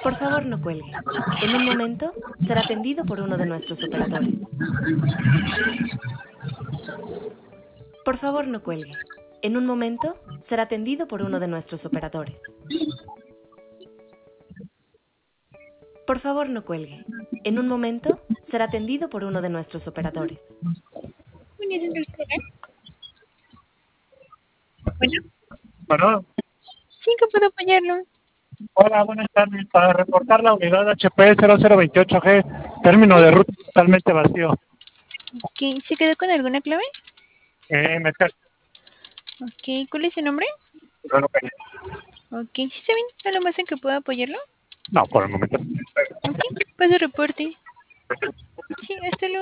Por favor, no cuelgue. En un momento será atendido por uno de nuestros operadores. Por favor, no cuelgue. En un momento será atendido por uno de nuestros operadores. Por favor, no cuelgue. En un momento será atendido por uno de nuestros operadores. Bueno, Bueno, sí que puedo apoyarlo. hola, buenas tardes. Para reportar la unidad HP 0028G, término de ruta totalmente vacío. Ok, ¿se quedó con alguna clave? Mezcal. Ok, ¿cuál es su nombre? Bueno, ok. Ok, sí está bien, ¿algo más en que pueda apoyarlo? No, por el momento. Ok, paso reporte. Sí, hasta luego.